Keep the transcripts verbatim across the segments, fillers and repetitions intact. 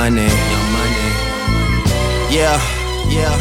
Money, Young Money. Yeah, yeah.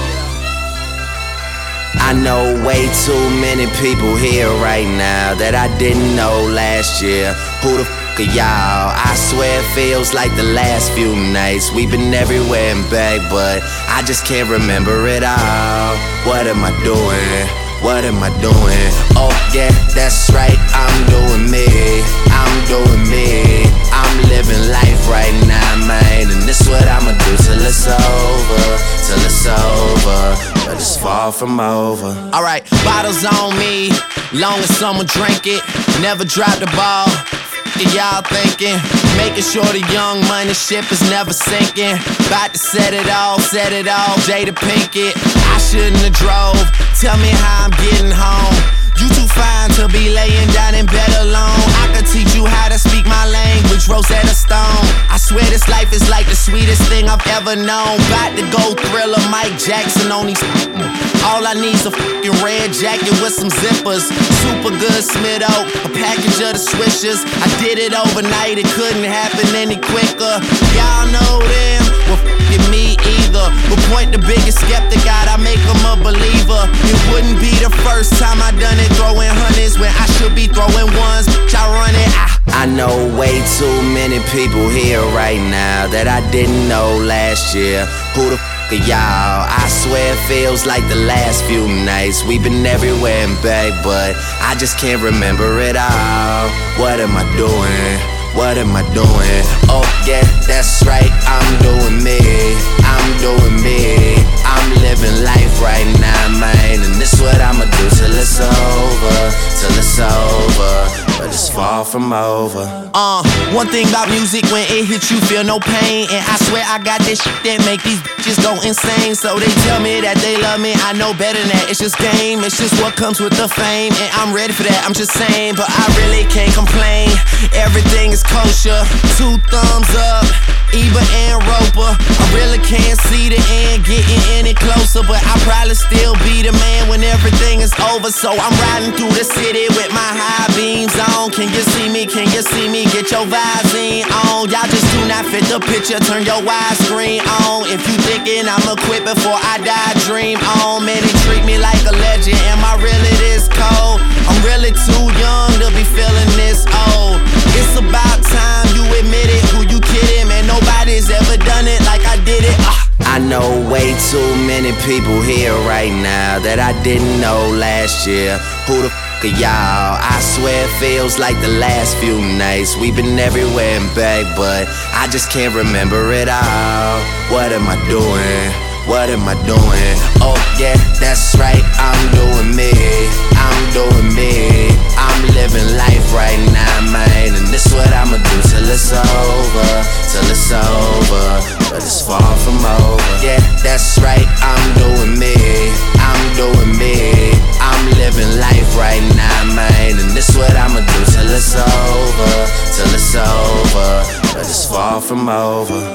I know way too many people here right now that I didn't know last year. Who the f*** are y'all? I swear it feels like the last few nights. We've been everywhere and back, but I just can't remember it all. What am I doing? What am I doing? Oh yeah, that's right, I'm doing me. I'm doing me. I'm living life right now, man. And this what I'ma do till it's over. Till it's over, but it's far from over. Alright, bottles on me, long as someone drink it. Never drop the ball, f***ing y'all thinking. Making sure the Young Money ship is never sinking. About to set it off, set it off, Jada Pinkett. I shouldn't have drove, tell me how I'm getting home. You too fine to be laying down in bed alone. I could teach you how to speak my language, Rosetta Stone. I swear this life is like the sweetest thing I've ever known. About to go Thriller, Mike Jackson on these. All I need's a fucking red jacket with some zippers. Super good Smitto, a package of the Swishers. I did it overnight, it couldn't happen any quicker. Y'all know them, well f***ing me either. But point the biggest skeptic out, I make him a believer. It wouldn't be the first time I done it, throwing hundreds when I should be throwing ones. I run it, I I know way too many people here right now that I didn't know last year. Who the f*** are y'all? I swear it feels like the last few nights. We've been everywhere and back, but I just can't remember it all. What am I doing? What am I doing? Oh yeah, that's right, I'm doing me. I'm doing me. I'm living life right now, man. And this what I'ma do till it's over. Till it's over, but it's far from over. Uh, one thing about music, when it hits you feel no pain. And I swear I got this shit that make these bitches go insane. So they tell me that they love me, I know better than that. It's just game, it's just what comes with the fame. And I'm ready for that, I'm just saying, but I really can't complain. Everything is kosher, two thumbs up, Ebert and Roper. I really can't see the end getting any closer, but I'll probably still be the man when everything is over. So I'm riding through the city with my high beams on. Can you see me? Can you see me? Get your Visine on. Y'all just do not fit the picture, turn your widescreen on. If you thinking I'ma quit before I die, dream on. Man, they treat me like a legend, am I really this cold? I'm really too young to be feeling this old. It's about time you admit it, who you kidding? Man, nobody's ever done it like I did it. uh. I know way too many people here right now that I didn't know last year. Who the f*** are y'all? I swear it feels like the last few nights. We've been everywhere and back, but I just can't remember it all. What am I doing? What am I doing? Oh yeah, that's right, I'm doing me. I'm doing me. I'm living life right now, man. And this what I'ma do till it's over. Till it's over, but it's far from over. Yeah, that's right, I'm doing me. I'm doing me. I'm living life right now, man. And this what I'ma do till it's over. Till it's over, but it's far from over.